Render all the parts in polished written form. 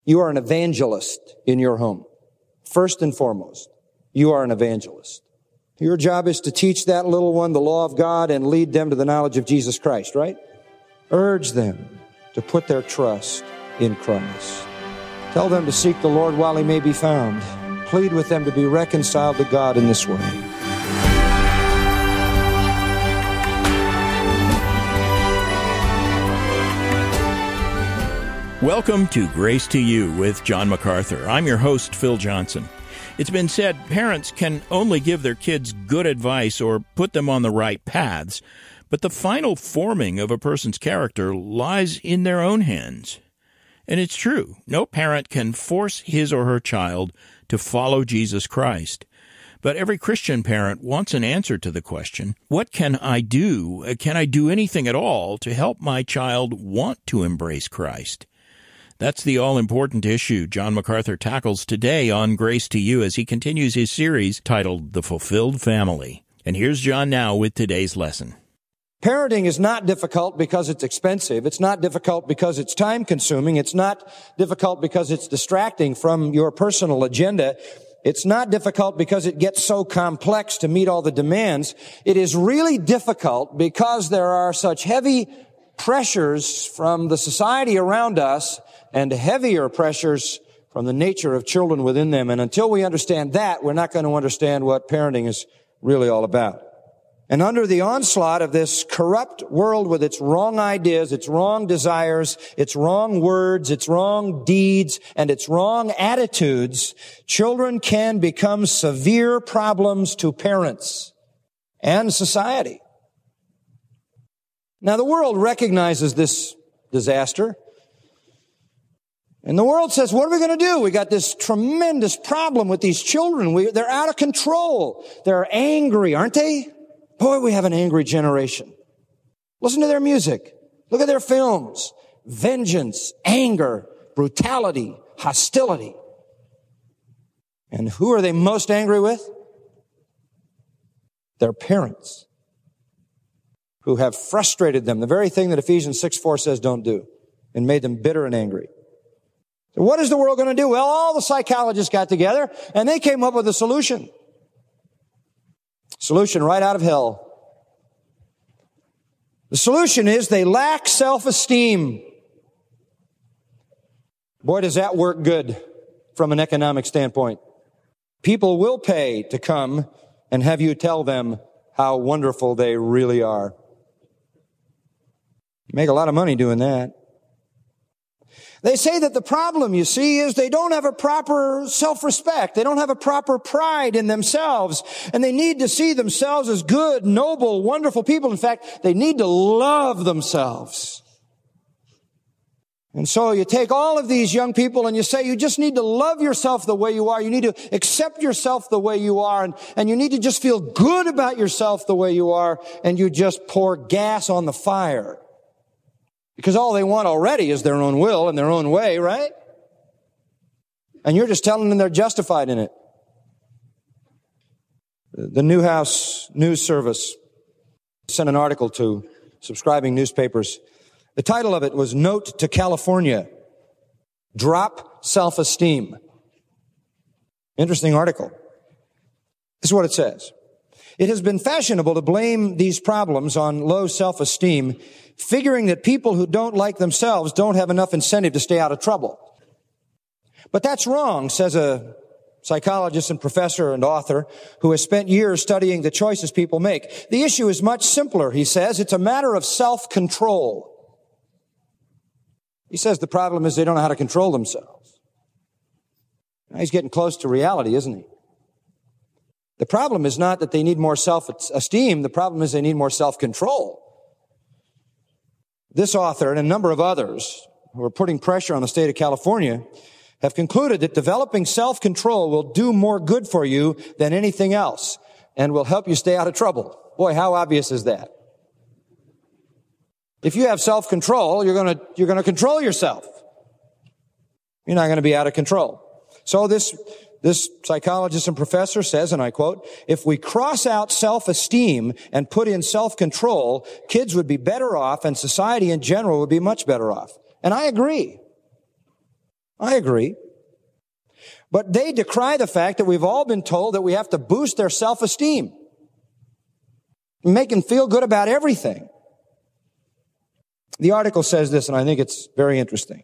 You are an evangelist in your home. First and foremost, you are an evangelist. Your job is to teach that little one the law of God and lead them to the knowledge of Jesus Christ, right? Urge them to put their trust in Christ. Tell them to seek the Lord while he may be found. Plead with them to be reconciled to God in this way. Welcome to Grace to You with John MacArthur. I'm your host, Phil Johnson. It's been said parents can only give their kids good advice or put them on the right paths, but the final forming of a person's character lies in their own hands. And it's true. No parent can force his or her child to follow Jesus Christ. But every Christian parent wants an answer to the question, what can I do? Can I do anything at all to help my child want to embrace Christ? That's the all-important issue John MacArthur tackles today on Grace to You as he continues his series titled The Fulfilled Family. And here's John now with today's lesson. Parenting is not difficult because it's expensive. It's not difficult because it's time-consuming. It's not difficult because it's distracting from your personal agenda. It's not difficult because it gets so complex to meet all the demands. It is really difficult because there are such heavy pressures from the society around us and heavier pressures from the nature of children within them. And until we understand that, we're not going to understand what parenting is really all about. And under the onslaught of this corrupt world with its wrong ideas, its wrong desires, its wrong words, its wrong deeds, and its wrong attitudes, children can become severe problems to parents and society. Now, the world recognizes this disaster. And the world says, what are we going to do? We got this tremendous problem with these children. They're out of control. They're angry, aren't they? Boy, we have an angry generation. Listen to their music. Look at their films. Vengeance, anger, brutality, hostility. And who are they most angry with? Their parents, who have frustrated them, the very thing that Ephesians 6:4 says don't do, and made them bitter and angry. So what is the world going to do? Well, all the psychologists got together, and they came up with a solution. Solution right out of hell. The solution is they lack self-esteem. Boy, does that work good from an economic standpoint. People will pay to come and have you tell them how wonderful they really are. You make a lot of money doing that. They say that the problem, you see, is they don't have a proper self-respect. They don't have a proper pride in themselves. And they need to see themselves as good, noble, wonderful people. In fact, they need to love themselves. And so you take all of these young people and you say, you just need to love yourself the way you are. You need to accept yourself the way you are. And you need to just feel good about yourself the way you are. And you just pour gas on the fire. Because all they want already is their own will and their own way, right? And you're just telling them they're justified in it. The Newhouse News Service sent an article to subscribing newspapers. The title of it was Note to California, Drop Self-Esteem. Interesting article. This is what it says. It has been fashionable to blame these problems on low self-esteem, figuring that people who don't like themselves don't have enough incentive to stay out of trouble. But that's wrong, says a psychologist and professor and author who has spent years studying the choices people make. The issue is much simpler, he says. It's a matter of self-control. He says the problem is they don't know how to control themselves. Now, he's getting close to reality, isn't he? The problem is not that they need more self-esteem. The problem is they need more self-control. This author and a number of others who are putting pressure on the state of California have concluded that developing self-control will do more good for you than anything else and will help you stay out of trouble. Boy, how obvious is that? If you have self-control, you're going to control yourself. You're not going to be out of control. So this psychologist and professor says, and I quote, if we cross out self-esteem and put in self-control, kids would be better off and society in general would be much better off. And I agree. I agree. But they decry the fact that we've all been told that we have to boost their self-esteem, make them feel good about everything. The article says this, and I think it's very interesting.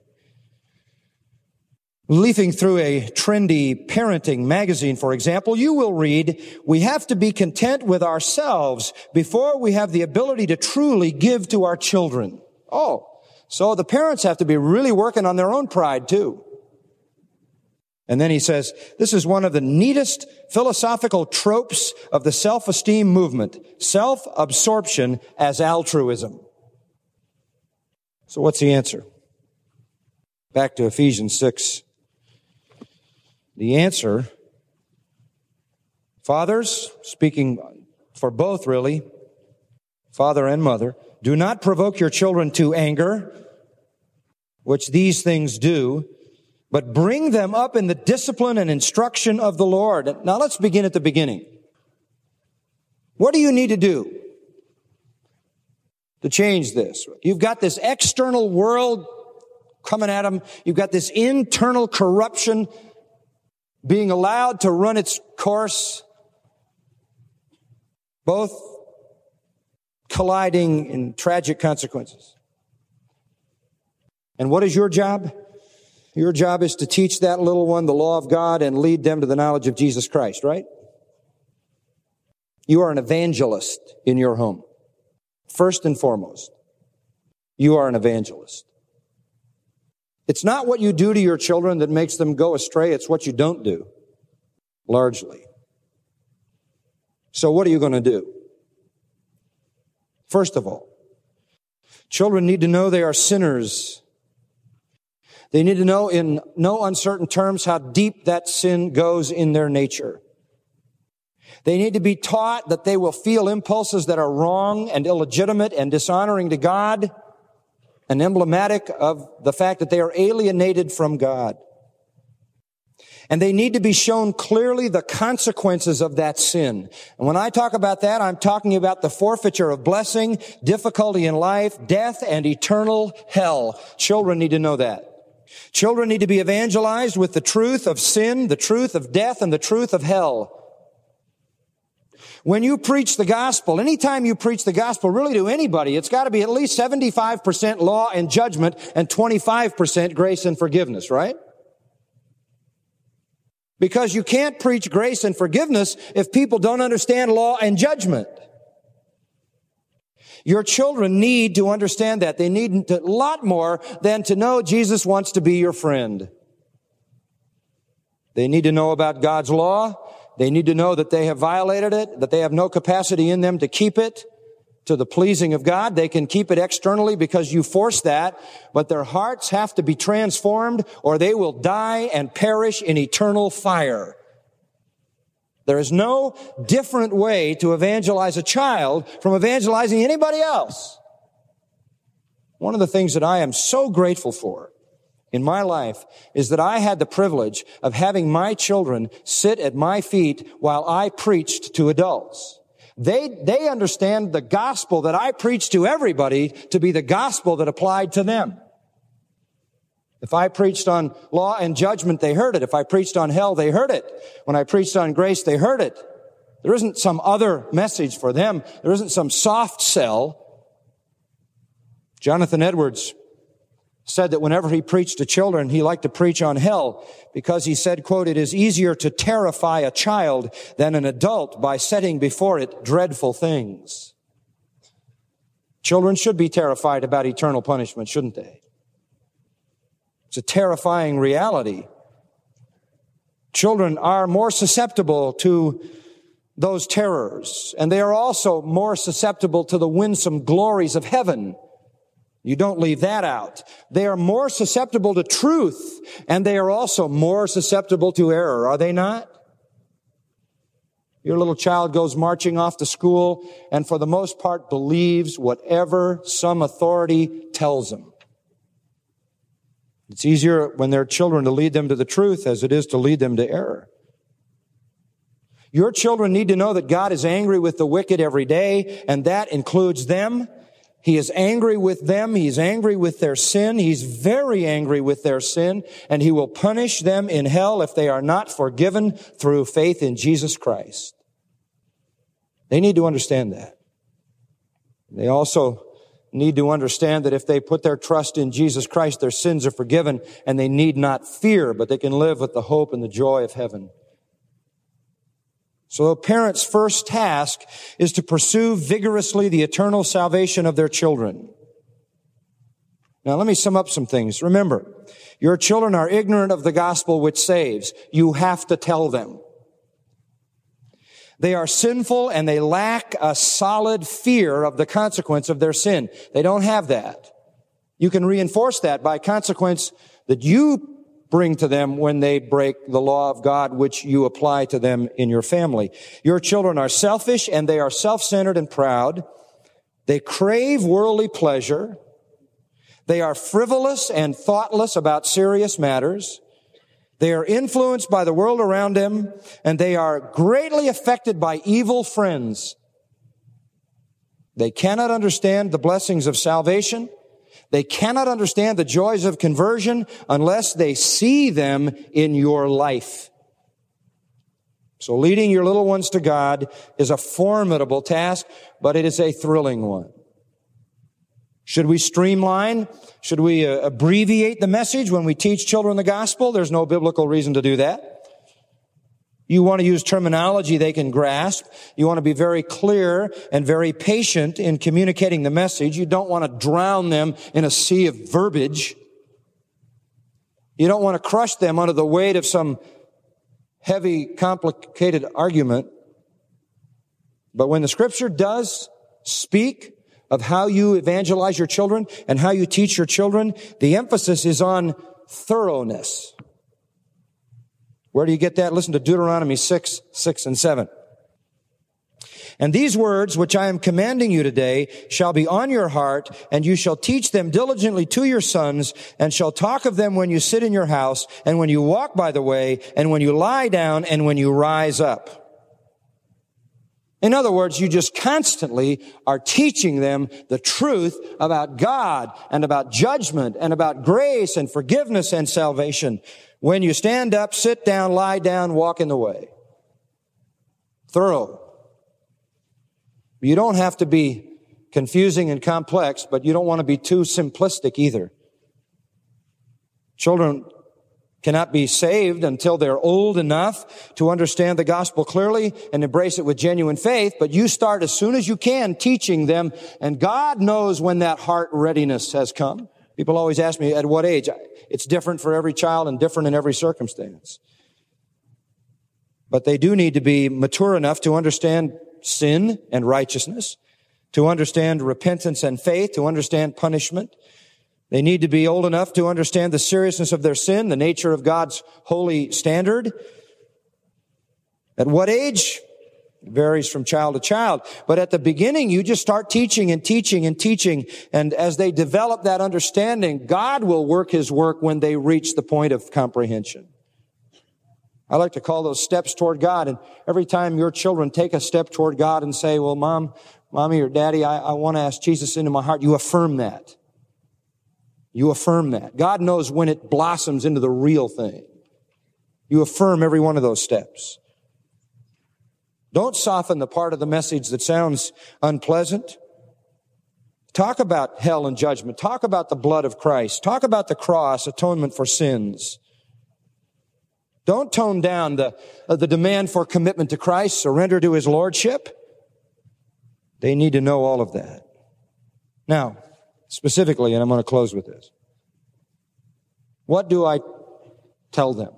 Leafing through a trendy parenting magazine, for example, you will read, we have to be content with ourselves before we have the ability to truly give to our children. Oh, so the parents have to be really working on their own pride too. And then he says, this is one of the neatest philosophical tropes of the self-esteem movement, self-absorption as altruism. So what's the answer? Back to Ephesians 6. The answer, fathers, speaking for both really, father and mother, do not provoke your children to anger, which these things do, but bring them up in the discipline and instruction of the Lord. Now let's begin at the beginning. What do you need to do to change this? You've got this external world coming at them. You've got this internal corruption being allowed to run its course, both colliding in tragic consequences. And what is your job? Your job is to teach that little one the law of God and lead them to the knowledge of Jesus Christ, right? You are an evangelist in your home. First and foremost, you are an evangelist. It's not what you do to your children that makes them go astray. It's what you don't do, largely. So what are you going to do? First of all, children need to know they are sinners. They need to know in no uncertain terms how deep that sin goes in their nature. They need to be taught that they will feel impulses that are wrong and illegitimate and dishonoring to God and emblematic of the fact that they are alienated from God. And they need to be shown clearly the consequences of that sin. And when I talk about that, I'm talking about the forfeiture of blessing, difficulty in life, death, and eternal hell. Children need to know that. Children need to be evangelized with the truth of sin, the truth of death, and the truth of hell. When you preach the gospel, anytime you preach the gospel really to anybody, it's got to be at least 75% law and judgment and 25% grace and forgiveness, right? Because you can't preach grace and forgiveness if people don't understand law and judgment. Your children need to understand that. They need a lot more than to know Jesus wants to be your friend. They need to know about God's law. They need to know that they have violated it, that they have no capacity in them to keep it to the pleasing of God. They can keep it externally because you force that, but their hearts have to be transformed or they will die and perish in eternal fire. There is no different way to evangelize a child from evangelizing anybody else. One of the things that I am so grateful for in my life is that I had the privilege of having my children sit at my feet while I preached to adults. They understand the gospel that I preach to everybody to be the gospel that applied to them. If I preached on law and judgment, they heard it. If I preached on hell, they heard it. When I preached on grace, they heard it. There isn't some other message for them. There isn't some soft sell. Jonathan Edwards said that whenever he preached to children, he liked to preach on hell because he said, quote, "It is easier to terrify a child than an adult by setting before it dreadful things." Children should be terrified about eternal punishment, shouldn't they? It's a terrifying reality. Children are more susceptible to those terrors, and they are also more susceptible to the winsome glories of heaven. You don't leave that out. They are more susceptible to truth, and they are also more susceptible to error, are they not? Your little child goes marching off to school and for the most part believes whatever some authority tells them. It's easier when they're children to lead them to the truth as it is to lead them to error. Your children need to know that God is angry with the wicked every day, and that includes them. He is angry with them. He's angry with their sin. He's very angry with their sin, and he will punish them in hell if they are not forgiven through faith in Jesus Christ. They need to understand that. They also need to understand that if they put their trust in Jesus Christ, their sins are forgiven, and they need not fear, but they can live with the hope and the joy of heaven. So a parent's first task is to pursue vigorously the eternal salvation of their children. Now let me sum up some things. Remember, your children are ignorant of the gospel which saves. You have to tell them. They are sinful and they lack a solid fear of the consequence of their sin. They don't have that. You can reinforce that by consequence that you bring to them when they break the law of God, which you apply to them in your family. Your children are selfish and they are self-centered and proud. They crave worldly pleasure. They are frivolous and thoughtless about serious matters. They are influenced by the world around them, and they are greatly affected by evil friends. They cannot understand the blessings of salvation. They cannot understand the joys of conversion unless they see them in your life. So leading your little ones to God is a formidable task, but it is a thrilling one. Should we streamline? Should we abbreviate the message when we teach children the gospel? There's no biblical reason to do that. You want to use terminology they can grasp. You want to be very clear and very patient in communicating the message. You don't want to drown them in a sea of verbiage. You don't want to crush them under the weight of some heavy, complicated argument. But when the Scripture does speak of how you evangelize your children and how you teach your children, the emphasis is on thoroughness. Where do you get that? Listen to Deuteronomy 6, 6 and 7. And these words which I am commanding you today shall be on your heart, and you shall teach them diligently to your sons, and shall talk of them when you sit in your house, and when you walk by the way, and when you lie down, and when you rise up. In other words, you just constantly are teaching them the truth about God and about judgment and about grace and forgiveness and salvation. When you stand up, sit down, lie down, walk in the way. Thorough. You don't have to be confusing and complex, but you don't want to be too simplistic either. Children cannot be saved until they're old enough to understand the gospel clearly and embrace it with genuine faith, but you start as soon as you can teaching them, and God knows when that heart readiness has come. People always ask me, at what age? It's different for every child and different in every circumstance. But they do need to be mature enough to understand sin and righteousness, to understand repentance and faith, to understand punishment. They need to be old enough to understand the seriousness of their sin, the nature of God's holy standard. At what age? It varies from child to child. But at the beginning, you just start teaching and teaching and teaching. And as they develop that understanding, God will work His work when they reach the point of comprehension. I like to call those steps toward God. And every time your children take a step toward God and say, well, Mommy or Daddy, I want to ask Jesus into my heart, you affirm that. You affirm that. God knows when it blossoms into the real thing. You affirm every one of those steps. Don't soften the part of the message that sounds unpleasant. Talk about hell and judgment. Talk about the blood of Christ. Talk about the cross, atonement for sins. Don't tone down the demand for commitment to Christ, surrender to His lordship. They need to know all of that. Now, specifically, and I'm going to close with this. What do I tell them?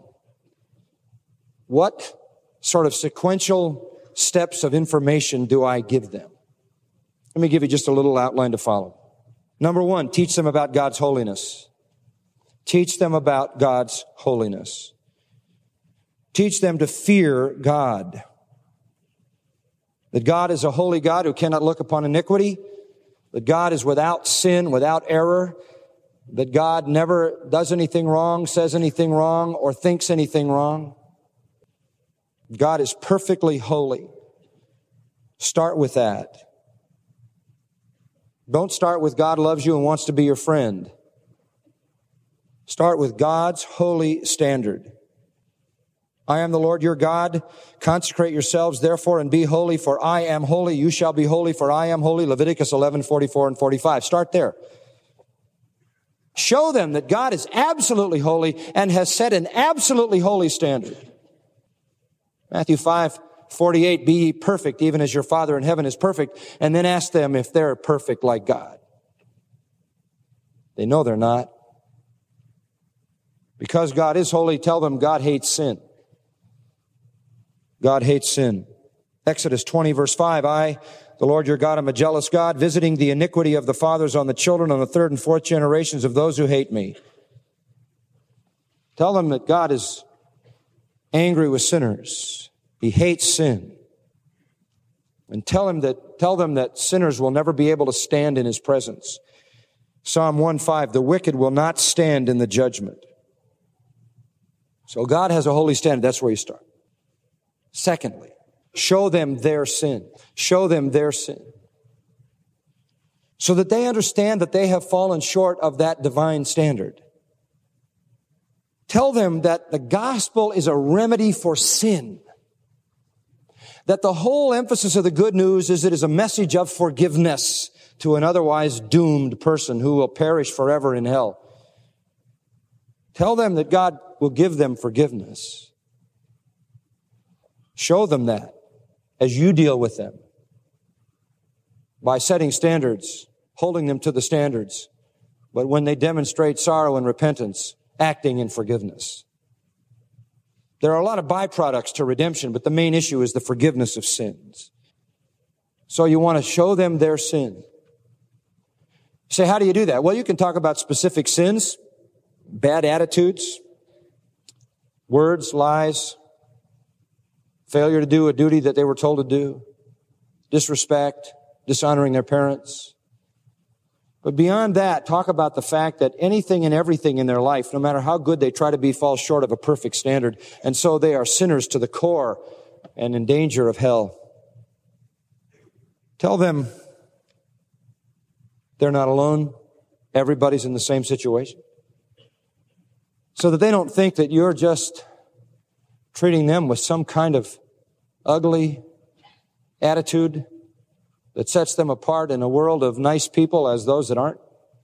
What sort of sequential steps of information do I give them? Let me give you just a little outline to follow. Number one, teach them about God's holiness. Teach them about God's holiness. Teach them to fear God. That God is a holy God who cannot look upon iniquity. That God is without sin, without error. That God never does anything wrong, says anything wrong, or thinks anything wrong. God is perfectly holy. Start with that. Don't start with God loves you and wants to be your friend. Start with God's holy standard. I am the Lord your God. Consecrate yourselves therefore and be holy, for I am holy. You shall be holy, for I am holy. Leviticus 11:44 and 45. Start there. Show them that God is absolutely holy and has set an absolutely holy standard. Matthew 5:48, be ye perfect, even as your Father in heaven is perfect. And then ask them if they're perfect like God. They know they're not. Because God is holy, tell them God hates sin. God hates sin. Exodus 20, verse 5, I, the Lord your God, am a jealous God, visiting the iniquity of the fathers on the children, on the third and fourth generations of those who hate me. Tell them that God is angry with sinners. He hates sin. And tell them that sinners will never be able to stand in His presence. Psalm 1:5, the wicked will not stand in the judgment. So God has a holy standard. That's where you start. Secondly, show them their sin. Show them their sin. So that they understand that they have fallen short of that divine standard. Tell them that the gospel is a remedy for sin. That the whole emphasis of the good news is it is a message of forgiveness to an otherwise doomed person who will perish forever in hell. Tell them that God will give them forgiveness. Show them that as you deal with them by setting standards, holding them to the standards, but when they demonstrate sorrow and repentance, acting in forgiveness. There are a lot of byproducts to redemption, but the main issue is the forgiveness of sins. So you want to show them their sin. You say, how do you do that? Well, you can talk about specific sins, bad attitudes, words, lies, failure to do a duty that they were told to do, disrespect, dishonoring their parents. But beyond that, talk about the fact that anything and everything in their life, no matter how good they try to be, falls short of a perfect standard. And so they are sinners to the core and in danger of hell. Tell them they're not alone. Everybody's in the same situation. So that they don't think that you're just treating them with some kind of ugly attitude that sets them apart in a world of nice people as those that aren't.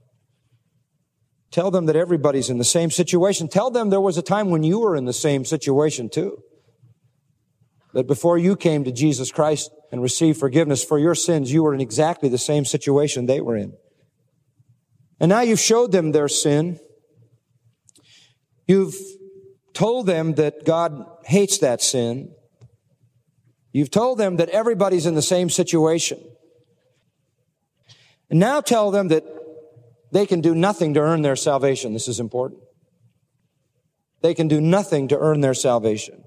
Tell them that everybody's in the same situation. Tell them there was a time when you were in the same situation too. That before you came to Jesus Christ and received forgiveness for your sins, you were in exactly the same situation they were in. And now you've showed them their sin. You've told them that God hates that sin. You've told them that everybody's in the same situation. And now tell them that they can do nothing to earn their salvation. This is important. They can do nothing to earn their salvation.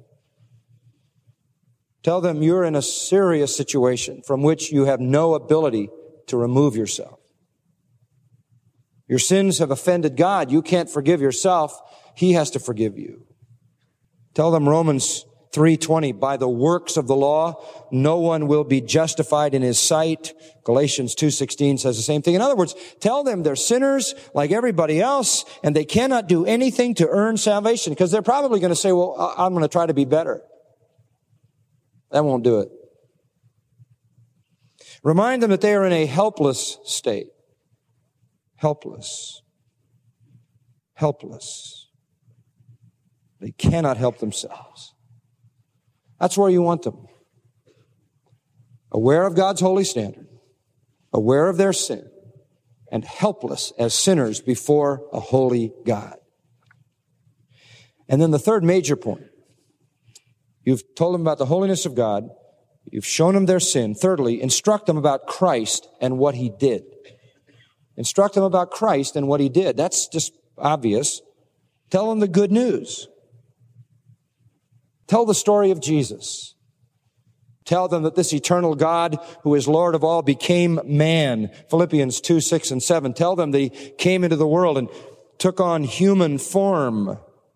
Tell them you're in a serious situation from which you have no ability to remove yourself. Your sins have offended God. You can't forgive yourself. He has to forgive you. Tell them Romans 3:20, by the works of the law, no one will be justified in his sight. Galatians 2:16 says the same thing. In other words, tell them they're sinners like everybody else, and they cannot do anything to earn salvation, because they're probably going to say, well, I'm going to try to be better. That won't do it. Remind them that they are in a helpless state. Helpless. Helpless. They cannot help themselves. That's where you want them. Aware of God's holy standard, aware of their sin, and helpless as sinners before a holy God. And then the third major point. You've told them about the holiness of God. You've shown them their sin. Thirdly, instruct them about Christ and what He did. Instruct them about Christ and what He did. That's just obvious. Tell them the good news. Tell the story of Jesus. Tell them that this eternal God, who is Lord of all, became man. Philippians 2:6 and 7. Tell them that He came into the world and took on human form.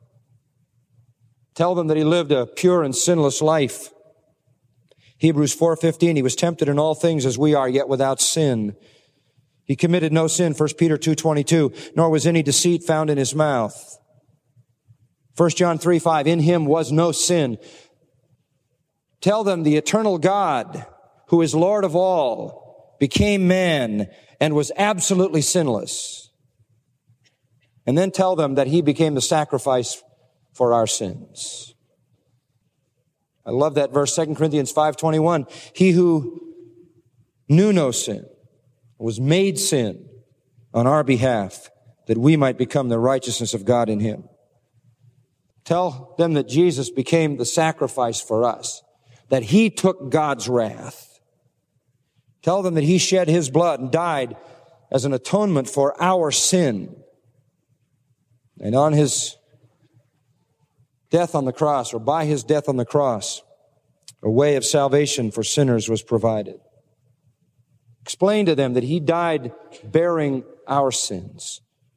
Tell them that He lived a pure and sinless life. Hebrews 4:15, He was tempted in all things as we are, yet without sin. He committed no sin, 1 Peter 2:22, nor was any deceit found in his mouth. 1 John 3:5, in him was no sin. Tell them the eternal God, who is Lord of all, became man and was absolutely sinless. And then tell them that he became the sacrifice for our sins. I love that verse, 2 Corinthians 5:21. He who knew no sin was made sin on our behalf, that we might become the righteousness of God in him. Tell them that Jesus became the sacrifice for us, that he took God's wrath. Tell them that he shed his blood and died as an atonement for our sin. And on his death on the cross, or by his death on the cross, a way of salvation for sinners was provided. Explain to them that he died bearing our sins.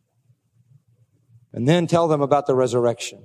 And then tell them about the resurrection.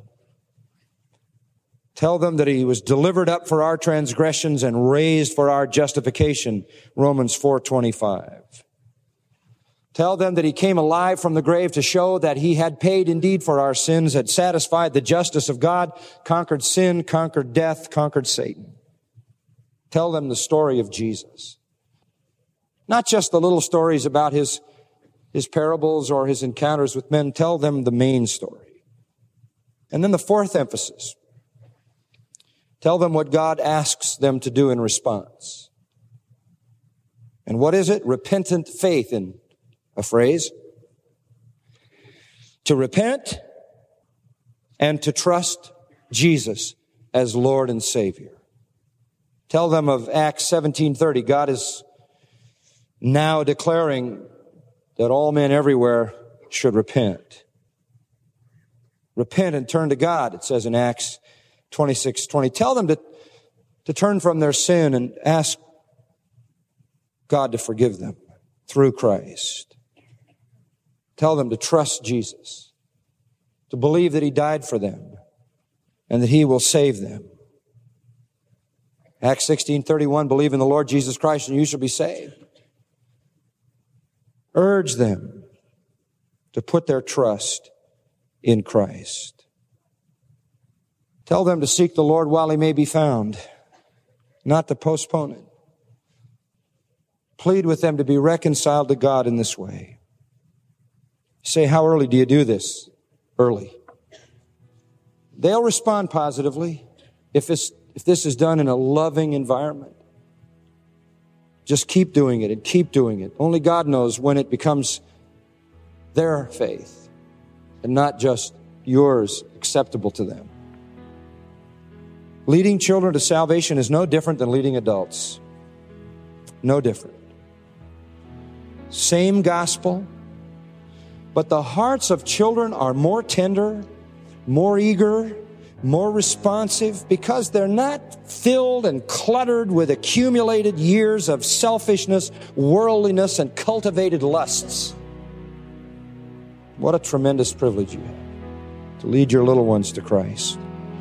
Tell them that he was delivered up for our transgressions and raised for our justification, Romans 4:25. Tell them that he came alive from the grave to show that he had paid indeed for our sins, had satisfied the justice of God, conquered sin, conquered death, conquered Satan. Tell them the story of Jesus. Not just the little stories about his parables or his encounters with men. Tell them the main story. And then the fourth emphasis. Tell them what God asks them to do in response. And what is it? Repentant faith, in a phrase. To repent and to trust Jesus as Lord and Savior. Tell them of Acts 17:30. God is now declaring that all men everywhere should repent. Repent and turn to God, it says in Acts 26:20. Tell them to turn from their sin and ask God to forgive them through Christ. Tell them to trust Jesus, to believe that he died for them and that he will save them. Acts 16:31, believe in the Lord Jesus Christ and you shall be saved. Urge them to put their trust in Christ. Tell them to seek the Lord while he may be found, not to postpone it. Plead with them to be reconciled to God in this way. You say, how early do you do this? Early. They'll respond positively if this is done in a loving environment. Just keep doing it and keep doing it. Only God knows when it becomes their faith and not just yours, acceptable to them. Leading children to salvation is no different than leading adults. No different. Same gospel, but the hearts of children are more tender, more eager, more responsive because they're not filled and cluttered with accumulated years of selfishness, worldliness, and cultivated lusts. What a tremendous privilege you have to lead your little ones to Christ.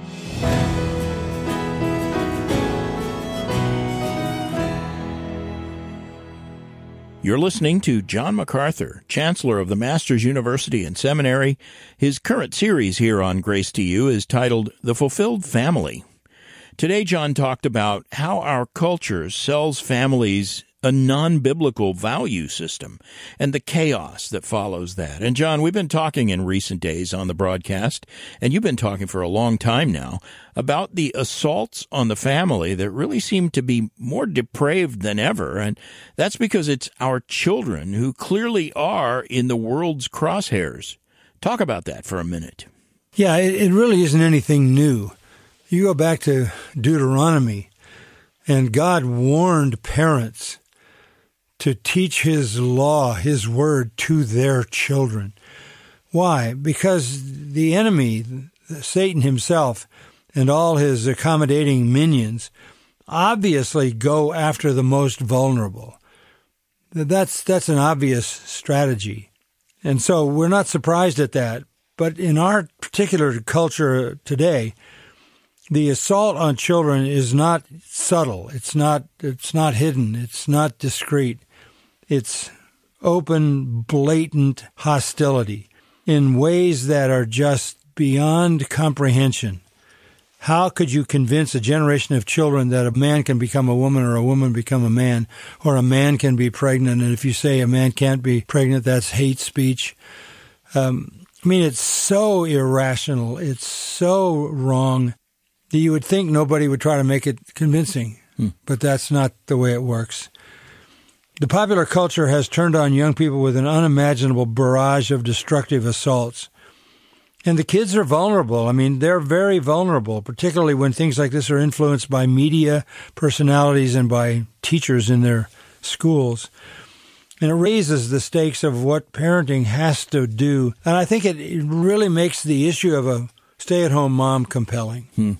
You're listening to John MacArthur, Chancellor of the Masters University and Seminary. His current series here on Grace to You is titled The Fulfilled Family. Today, John talked about how our culture sells families a non-biblical value system and the chaos that follows that. And John, we've been talking in recent days on the broadcast, and you've been talking for a long time now, about the assaults on the family that really seem to be more depraved than ever. And that's because it's our children who clearly are in the world's crosshairs. Talk about that for a minute. Yeah, it really isn't anything new. You go back to Deuteronomy, and God warned parents to teach his law, his word, to their children. Why? Because the enemy, Satan himself, and all his accommodating minions obviously go after the most vulnerable. That's an obvious strategy. And so we're not surprised at that. But in our particular culture today, the assault on children is not subtle. It's not hidden. It's not discreet. It's open, blatant hostility in ways that are just beyond comprehension. How could you convince a generation of children that a man can become a woman or a woman become a man, or a man can be pregnant, and if you say a man can't be pregnant, that's hate speech? It's so irrational. It's so wrong that you would think nobody would try to make it convincing, but that's not the way it works. The popular culture has turned on young people with an unimaginable barrage of destructive assaults. And the kids are vulnerable. They're very vulnerable, particularly when things like this are influenced by media personalities and by teachers in their schools. And it raises the stakes of what parenting has to do. And I think it really makes the issue of a stay-at-home mom compelling.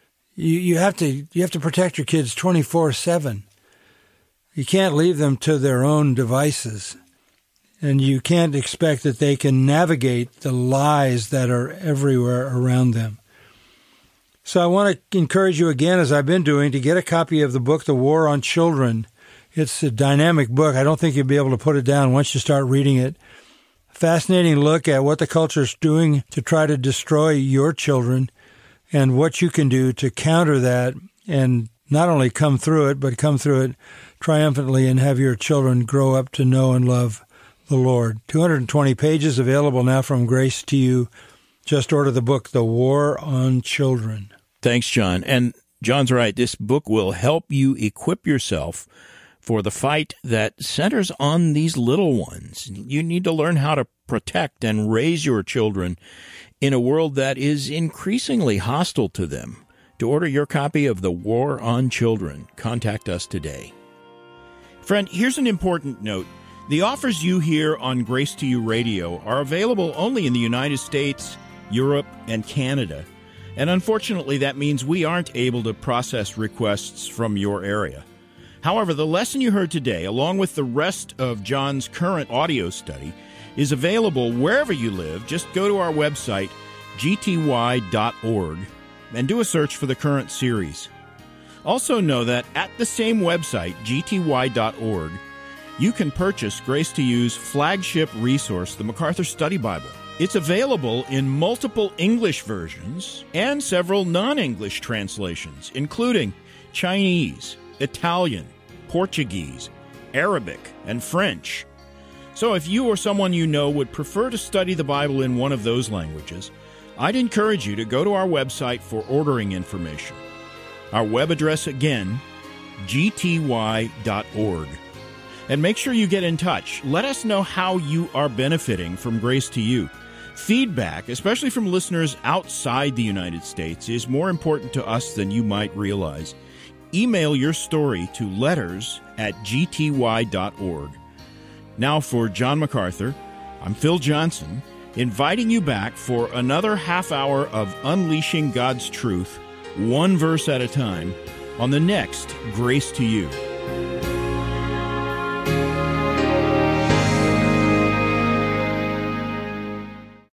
You have to protect your kids 24/7. You can't leave them to their own devices. And you can't expect that they can navigate the lies that are everywhere around them. So I want to encourage you again, as I've been doing, to get a copy of the book, The War on Children. It's a dynamic book. I don't think you'll be able to put it down once you start reading it. Fascinating look at what the culture is doing to try to destroy your children and what you can do to counter that and not only come through it, but come through it triumphantly and have your children grow up to know and love the Lord. 220 pages available now from Grace to You. Just order the book, The War on Children. Thanks, John. And John's right. This book will help you equip yourself for the fight that centers on these little ones. You need to learn how to protect and raise your children in a world that is increasingly hostile to them. To order your copy of The War on Children, contact us today. Friend, here's an important note. The offers you hear on Grace to You Radio are available only in the United States, Europe, and Canada. And unfortunately, that means we aren't able to process requests from your area. However, the lesson you heard today, along with the rest of John's current audio study, is available wherever you live. Just go to our website, gty.org, and do a search for the current series. Also know that at the same website, gty.org, you can purchase Grace to You's flagship resource, the MacArthur Study Bible. It's available in multiple English versions and several non-English translations, including Chinese, Italian, Portuguese, Arabic, and French. So if you or someone you know would prefer to study the Bible in one of those languages, I'd encourage you to go to our website for ordering information. Our web address again, gty.org. And make sure you get in touch. Let us know how you are benefiting from Grace to You. Feedback, especially from listeners outside the United States, is more important to us than you might realize. Email your story to letters@gty.org. Now for John MacArthur, I'm Phil Johnson, inviting you back for another half hour of unleashing God's truth, one verse at a time, on the next Grace to You.